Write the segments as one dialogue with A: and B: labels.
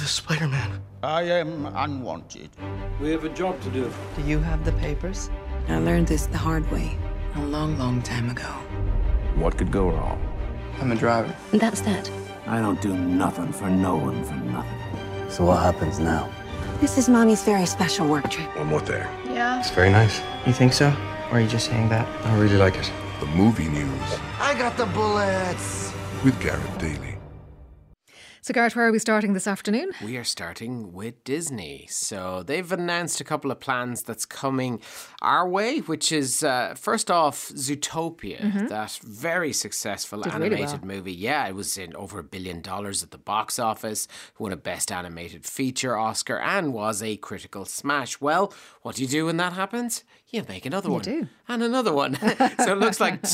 A: this Spider-Man?
B: I am unwanted.
C: We have a job to do.
D: Do you have the papers?
E: I learned this the hard way a long, long time ago.
F: What could go wrong?
D: I'm a driver.
E: That's that.
F: I don't do nothing for no one for nothing.
D: So what happens now?
E: This is Mommy's very special work trip.
G: One more thing.
E: Yeah?
A: It's very nice. You think so? Or are you just saying that? I really like it.
G: The movie news
A: I got the bullets.
G: with Garrett Daly.
H: So, Garrett, where are we starting this afternoon?
I: We are starting with Disney. So they've announced a couple of plans that's coming our way, which is, first off, Zootopia, that very successful animated movie. Yeah, it was in over $1 billion at the box office, won a Best Animated Feature Oscar, and was a critical smash. Well, what do you do when that happens? You make another one.
H: do.
I: And another one. So it looks like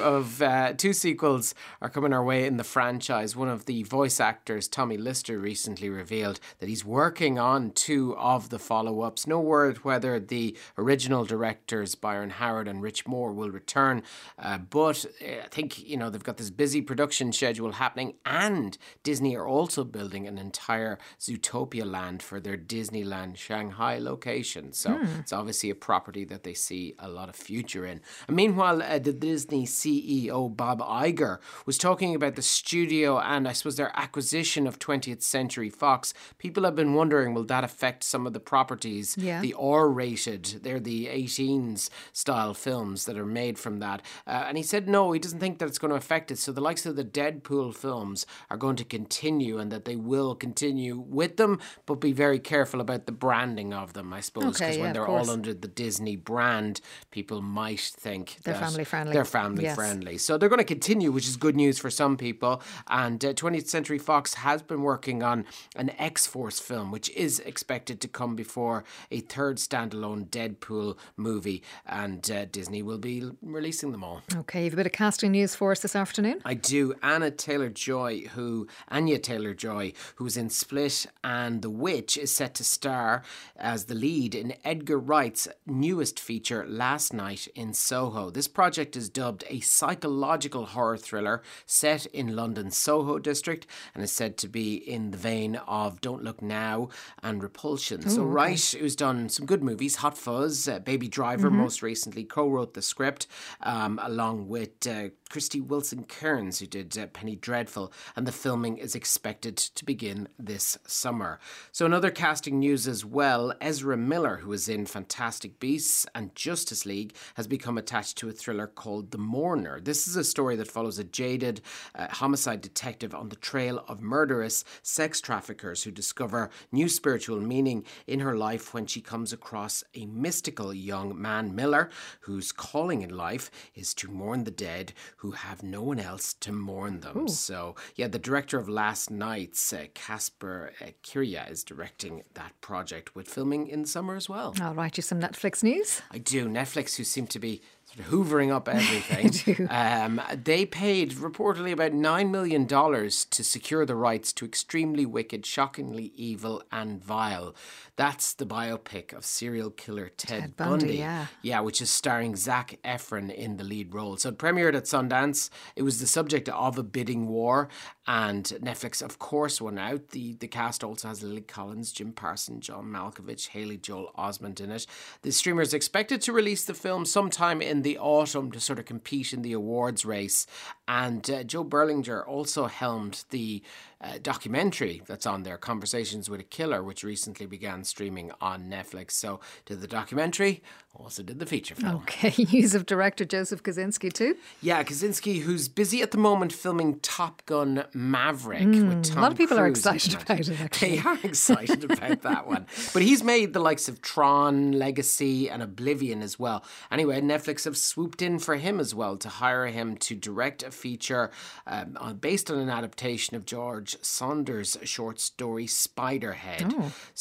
I: two sequels are coming our way in the franchise. One of the voice actors, Tommy Lister, recently revealed that he's working on 2 of the follow-ups. No word whether the original directors, Byron Howard and Rich Moore, will return. But I think, they've got this busy production schedule happening, and Disney are also building an entire Zootopia land for their Disneyland Shanghai location. So it's obviously a property that they see a lot of future in. And meanwhile, the Disney CEO, Bob Iger, was talking about the studio and I suppose their acquisition of 20th Century Fox. People have been wondering, will that affect some of the properties?
H: Yeah.
I: The R-rated, they're the 18s style films that are made from that. And he said no, he doesn't think that it's going to affect it. So the likes of the Deadpool films are going to continue, and that they will continue with them, but be very careful about the branding of them, I suppose, because when they're all under the Disney brand, people might think
H: They're family friendly.
I: They're family friendly. So they're going to continue, which is good news for some people. And 20th Century Fox has been working on an X-Force film, which is expected to come before a third standalone Deadpool movie. And Disney will be releasing them all.
H: Okay, you've a bit of casting news for us this afternoon.
I: I do. Anya Taylor-Joy, who was in Split and The Witch, is set to star as the lead in Edgar Wright's newest feature, Last Night in Soho. This project is dubbed a psychological horror thriller set in London's Soho district and is said to be in the vein of Don't Look Now and Repulsion. So Wright, who's done some good movies, Hot Fuzz, Baby Driver most recently, co-wrote the script along with Christy Wilson Cairns, who did Penny Dreadful, and the filming is expected to begin this summer. So in other casting news as well, Ezra Miller, who was in Fantastic Beasts and Justice League, has become attached to a thriller called The Mourner. This is a story that follows a jaded homicide detective on the trail of murderous sex traffickers who discover new spiritual meaning in her life when she comes across a mystical young man, Miller, whose calling in life is to mourn the dead who have no one else to mourn them. Ooh. So, yeah, the director of Last Nights, Casper Kiria, is directing that project, with filming in summer as well.
H: I'll write you some Netflix news.
I: I do. Netflix, who seem to be sort of hoovering up everything. They paid reportedly about $9 million to secure the rights to Extremely Wicked, Shockingly Evil and Vile. That's the biopic of serial killer Ted Bundy. Yeah, which is starring Zac Efron in the lead role. So it premiered at Sundance. It was the subject of a bidding war, and Netflix, of course, won out. The cast also has Lily Collins, Jim Parsons, John Malkovich, Haley Joel Osment in it. The streamer is expected to release the film sometime in the autumn to sort of compete in the awards race. And Joe Berlinger also helmed the documentary that's on there, Conversations with a Killer, which recently began streaming on Netflix. So did the documentary, also did the feature film.
H: Okay, news of director Joseph Kosinski too.
I: Yeah, Kosinski, who's busy at the moment filming Top Gun Maverick with Tom
H: A lot of people
I: Cruise
H: are excited about it, actually.
I: They are excited about that one. But he's made the likes of Tron, Legacy and Oblivion as well. Anyway, Netflix have swooped in for him as well to hire him to direct a feature based on an adaptation of George Saunders' short story Spiderhead.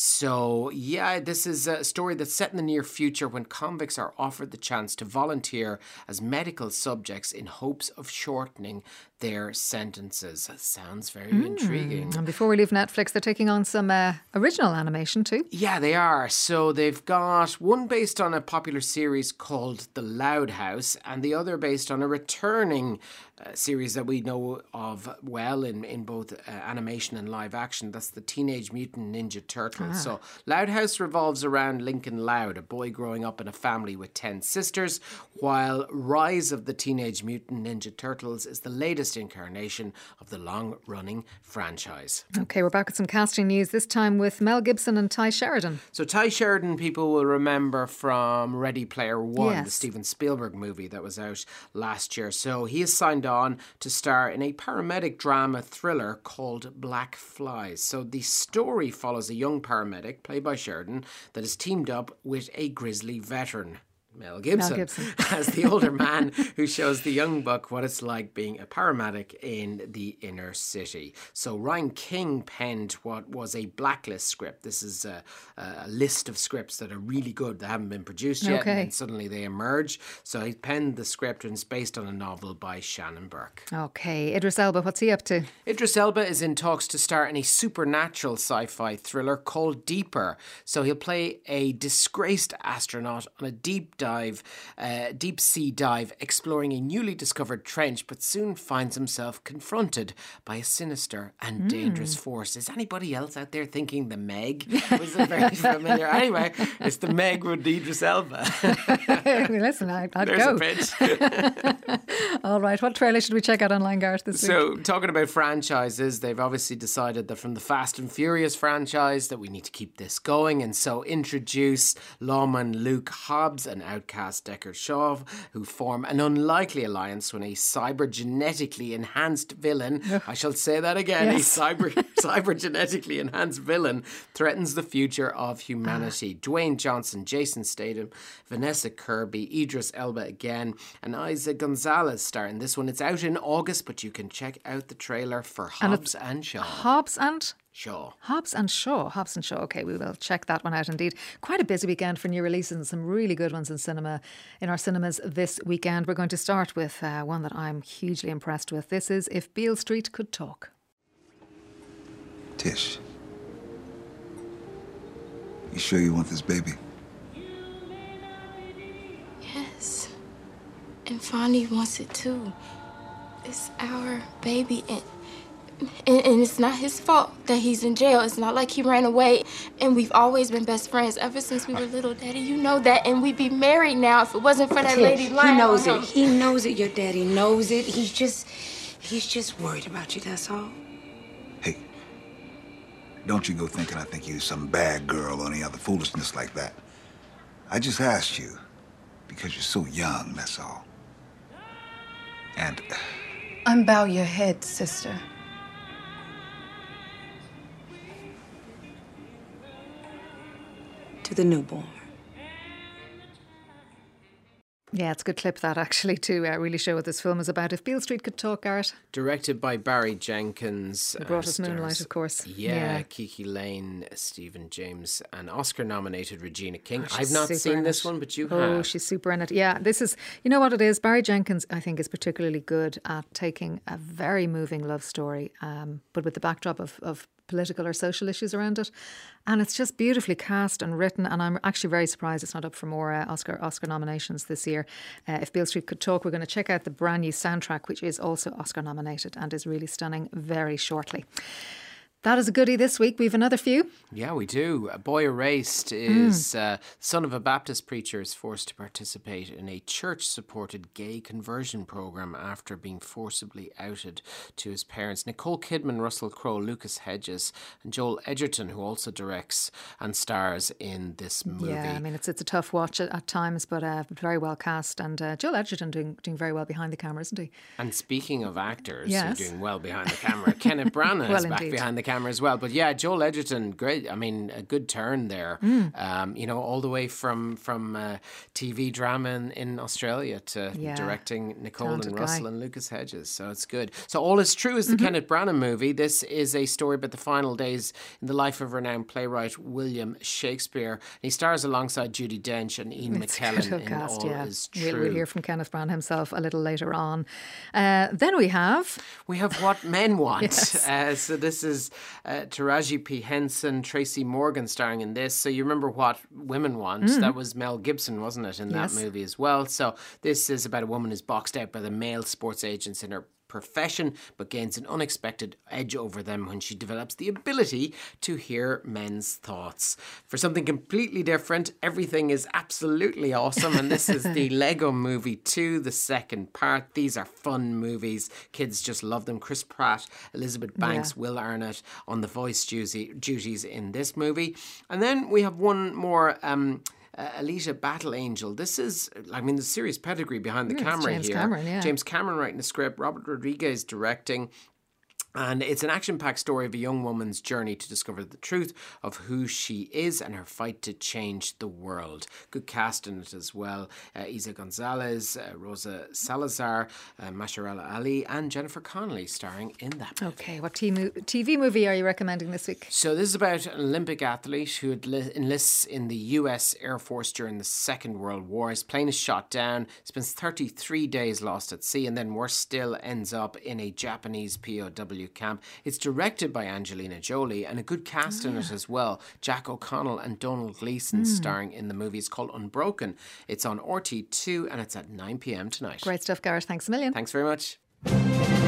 I: So, yeah, this is a story that's set in the near future when convicts are offered the chance to volunteer as medical subjects in hopes of shortening their sentences. That sounds very intriguing.
H: And before we leave Netflix, they're taking on some original animation too.
I: Yeah, they are. So they've got one based on a popular series called The Loud House, and the other based on a returning series that we know of well in both animation and live action. That's the Teenage Mutant Ninja Turtles. So Loud House revolves around Lincoln Loud, a boy growing up in a family with 10 sisters, while Rise of the Teenage Mutant Ninja Turtles is the latest incarnation of the long-running franchise.
H: Okay, we're back with some casting news, this time with Mel Gibson and Ty Sheridan.
I: So Ty Sheridan, people will remember from Ready Player One,
H: Yes.
I: the Steven Spielberg movie that was out last year. So he has signed on to star in a paramedic drama thriller called Black Flies. So the story follows a young paramedic, played by Sheridan, that is teamed up with a grizzly veteran, Mel Gibson, as the older man who shows the young buck what it's like being a paramedic in the inner city. So Ryan King penned what was a blacklist script. This is a list of scripts that are really good that haven't been produced yet, and then suddenly they emerge. So he penned the script, and it's based on a novel by Shannon Burke.
H: Okay, Idris Elba, what's he up to?
I: Idris Elba is in talks to star in a supernatural sci-fi thriller called Deeper. So he'll play a disgraced astronaut on a deep sea dive, exploring a newly discovered trench, but soon finds himself confronted by a sinister and dangerous force. Is anybody else out there thinking The Meg? Was it very familiar? Anyway, it's The Meg with Idris Elba.
H: Listen, I'd
I: There's
H: go.
I: a pitch.
H: All right, what trailer should we check out online, Gareth, this week?
I: So, talking about franchises, they've obviously decided that from the Fast and Furious franchise that we need to keep this going, and so introduce lawman Luke Hobbs and outcast Deckard Shaw, who form an unlikely alliance when a cybergenetically enhanced villain, I shall say that again, a cybergenetically enhanced villain threatens the future of humanity. Dwayne Johnson, Jason Statham, Vanessa Kirby, Idris Elba again, and Isa Gonzalez star in this one. It's out in August, but you can check out the trailer for Hobbs and Shaw.
H: Hobbs and
I: Shaw.
H: Hobbs and Shaw. Hobbs and Shaw. Okay, we will check that one out indeed. Quite a busy weekend for new releases and some really good ones in our cinemas this weekend. We're going to start with one that I'm hugely impressed with. This is If Beale Street Could Talk.
J: Tish, you sure you want this baby?
K: Yes. And Fonnie wants it too. It's our baby, and it's not his fault that he's in jail. It's not like he ran away, and we've always been best friends ever since we were little, Daddy. You know that, and we'd be married now if it wasn't for that lady lying.
E: He knows it. He knows it. Your daddy knows it. He's just worried about you, that's all.
J: Hey, don't you go thinking I think you're some bad girl or any other foolishness like that. I just asked you because you're so young, that's all. And
E: Unbow your head, sister. To the newborn.
H: Yeah, it's a good clip that actually to really show what this film is about. If Beale Street Could Talk, Garrett.
I: Directed by Barry Jenkins.
H: Who brought us Moonlight, of course.
I: Yeah, Kiki Lane, Stephen James, and Oscar-nominated Regina King.
H: Oh,
I: I've not seen this one, but you have.
H: Oh, she's super in it. Yeah, this is, you know what it is? Barry Jenkins, I think, is particularly good at taking a very moving love story, but with the backdrop of political or social issues around it. And it's just beautifully cast and written, and I'm actually very surprised it's not up for more Oscar nominations this year. If Beale Street Could Talk, we're going to check out the brand new soundtrack, which is also Oscar nominated and is really stunning, very shortly. That is a goodie this week. We've another few.
I: Yeah, we do. A Boy Erased is son of a Baptist preacher is forced to participate in a church-supported gay conversion program after being forcibly outed to his parents. Nicole Kidman, Russell Crowe, Lucas Hedges, and Joel Edgerton, who also directs and stars in this movie.
H: Yeah, I mean, it's a tough watch at times, but very well cast. And Joel Edgerton doing very well behind the camera, isn't he?
I: And speaking of actors
H: Yes.
I: who are doing well behind the camera, Kenneth Branagh
H: Well,
I: is back
H: indeed.
I: behind the camera camera as well. But yeah, Joel Edgerton, great. I mean, a good turn there. You know, all the way from TV drama in Australia to directing Nicole
H: Talented
I: and Russell
H: guy.
I: and Lucas Hedges. So it's good. So All Is True is the Kenneth Branagh movie. This is a story about the final days in the life of renowned playwright William Shakespeare. He stars alongside Judi Dench and Ian
H: It's
I: McKellen
H: good
I: in
H: cast,
I: All
H: yeah.
I: Is True.
H: We'll hear from Kenneth Branagh himself a little later on. Then we have
I: What Men Want.
H: Yes.
I: So this is Taraji P. Henson, Tracy Morgan starring in this. So you remember What Women Want? That was Mel Gibson, wasn't it, in that movie as well? So this is about a woman who's boxed out by the male sports agents in her profession, but gains an unexpected edge over them when she develops the ability to hear men's thoughts. For something completely different, everything is absolutely awesome, and this is the Lego Movie 2, the second part. These are fun movies. Kids just love them. Chris Pratt, Elizabeth Banks, Will Arnett on the voice duties in this movie. And then we have one more... Alita Battle Angel. This is, I mean, the serious pedigree behind the camera
H: James
I: here.
H: Cameron, yeah.
I: James Cameron writing the script, Robert Rodriguez directing. And it's an action-packed story of a young woman's journey to discover the truth of who she is and her fight to change the world. Good cast in it as well. Isa Gonzalez, Rosa Salazar, Masharala Ali, and Jennifer Connelly starring in that movie.
H: Okay, what TV movie are you recommending this week?
I: So this is about an Olympic athlete who enlists in the US Air Force during the Second World War. His plane is shot down, spends 33 days lost at sea, and then worse still ends up in a Japanese POW camp. It's directed by Angelina Jolie and a good cast in it as well. Jack O'Connell and Donald Gleeson starring in the movie. It's called Unbroken. It's on RT2 and it's at 9 p.m. tonight.
H: Great stuff, Gareth. Thanks a million.
I: Thanks very much.